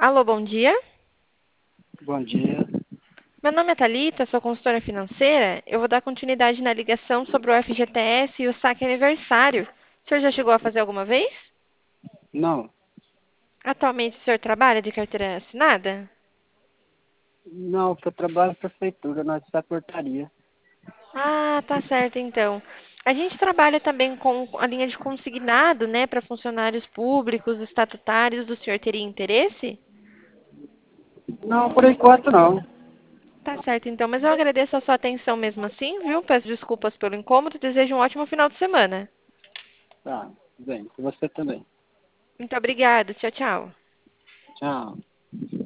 Alô, bom dia. Bom dia. Meu nome é Thalita, sou consultora financeira. Eu vou dar continuidade na ligação sobre o FGTS e o saque aniversário. O senhor já chegou a fazer alguma vez? Não, Atualmente o senhor trabalha de carteira assinada? não, que eu trabalho na prefeitura, nós da portaria. Ah, tá certo então. A gente trabalha também com a linha de consignado, né, para funcionários públicos, estatutários. O senhor teria interesse? Não, por enquanto não. Tá certo então, mas eu agradeço a sua atenção mesmo assim, viu? Peço desculpas pelo incômodo e desejo um ótimo final de semana. Tá, bem, com você também. Muito obrigada. Tchau, tchau. Tchau.